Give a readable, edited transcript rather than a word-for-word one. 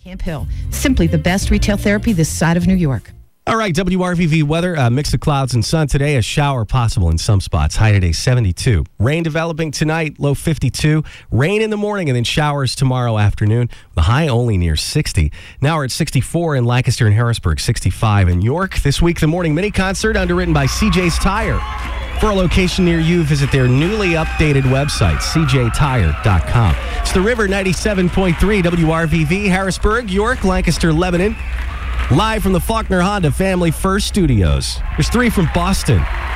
Camp Hill, simply the best retail therapy this side of New York. All right, WRVV weather, mix of clouds and sun today. A shower possible in some spots. High today, 72. Rain developing tonight, low 52. Rain in the morning and then showers tomorrow afternoon. The high only near 60. Now we're at 64 in Lancaster and Harrisburg, 65 in York. This week, the morning mini concert underwritten by CJ's Tire. For a location near you, visit their newly updated website, cjtire.com. It's the River 97.3 WRVV, Harrisburg, York, Lancaster, Lebanon. Live from the Faulkner Honda Family First Studios. There's 3 from Boston.